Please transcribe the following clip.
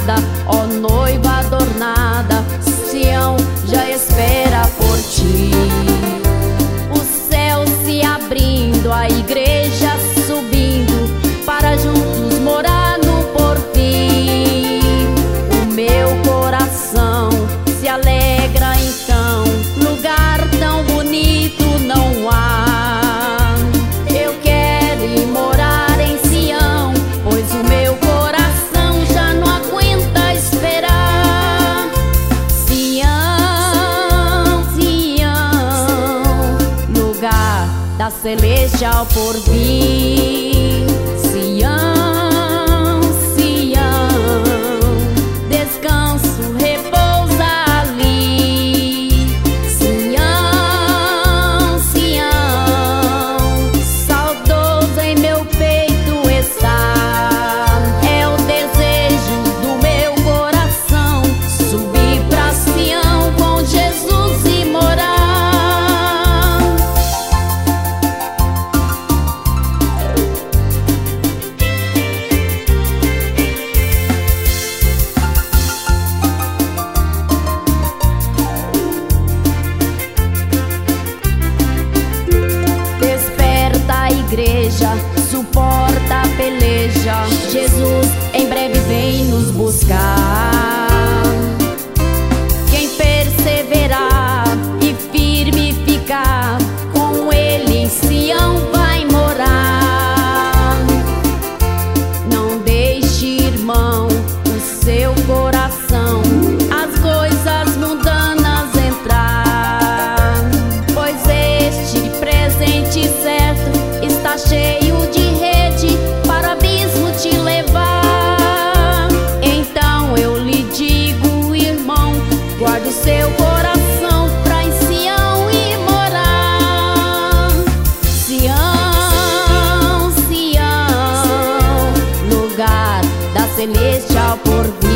amada, ó noiva adornada, Sião já espera por ti. O céu se abrindo, a igreja subindo, para juntos morar no porvir. O meu coração se alegra então, lugar tão bonito não há. Eu quero ir morar em Sião, pois o meu coração já não aguenta esperar. Sião, Sião, lugar da celestial porvir. Sião, Sião, descanso, repousa ali. Sião, Sião, saudoso em meu peito está. É o desejo do meu coração, subir pra Sião com Jesus e morar. Igreja, suporta a peleja, Jesus em breve vem nos buscar. Quem perseverar e firme ficar, com ele em Sião vai morar. Não deixe, irmão, o seu coração as coisas mundanas entrar, pois este presente certo está cheio de rede para o abismo te levar. Então eu lhe digo, irmão, guarda o seu coração pra em Sião ir morar. Sião, Sião, lugar da celestial porvir.